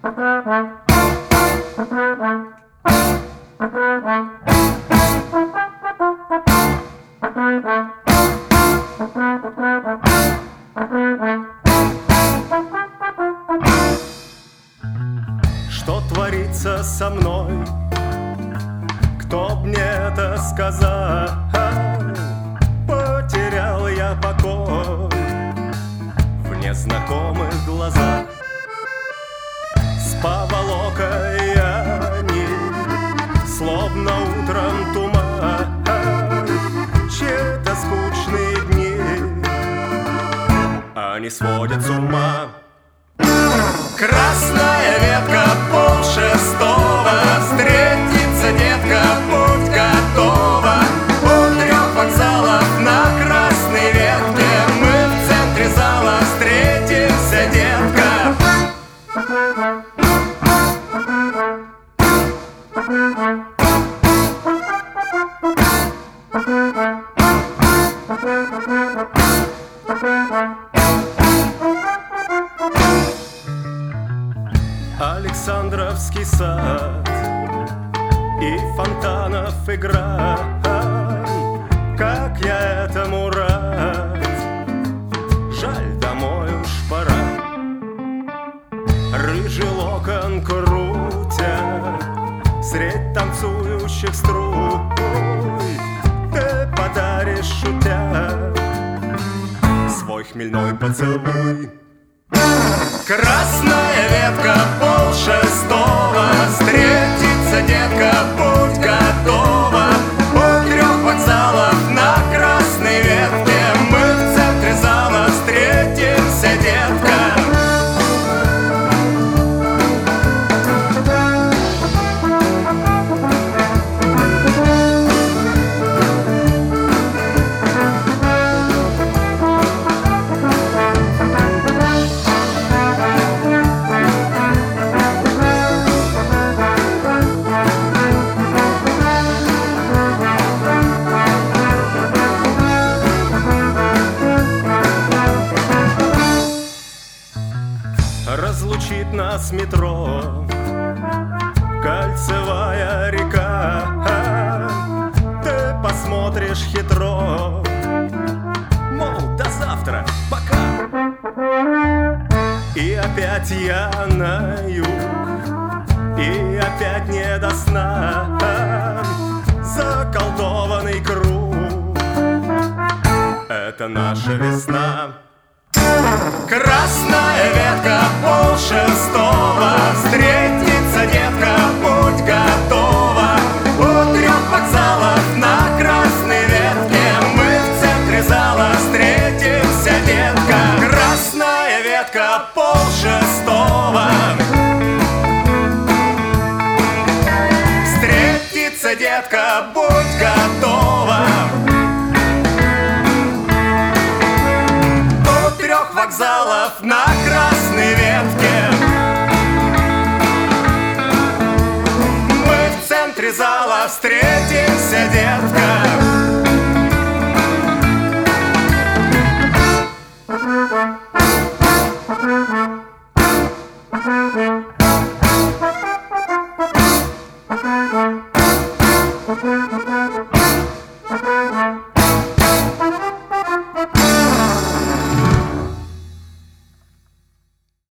Что творится со мной? Кто б мне это сказал? Потерял я покой в незнакомых глазах. С поволокой они, словно утром туман, чьи-то скучные дни, они сводят с ума. Красная ветка, полшестого, встретится, детка, будь готова. У 3 вокзалов на красной ветке мы в центре зала встретимся, детка. Александровский сад и Фонтанов игра, как я этому рад. Жаль, домой уж пора. Рыжий локон крутя средь танцующих струй, ты подаришь, шутя, свой хмельной поцелуй. Красная ветка, полшестого, встретится, детка, будь готова. У 3 вокзалов на красной ветке мы в центре зала встретимся, детка. Разлучит нас метро, кольцевая река. Ты посмотришь хитро, мол, до завтра, пока. И опять я на юг, и опять не до сна. Заколдованный круг — это наша весна. Красная ветка, полшестого, встретится, детка, будь готова. У 3 вокзалов на красной ветке мы в центре зала встретимся, детка. Красная ветка, полшестого, встретится, детка, будь готова. Вокзалов на красной ветке мы в центре зала встретимся, детка.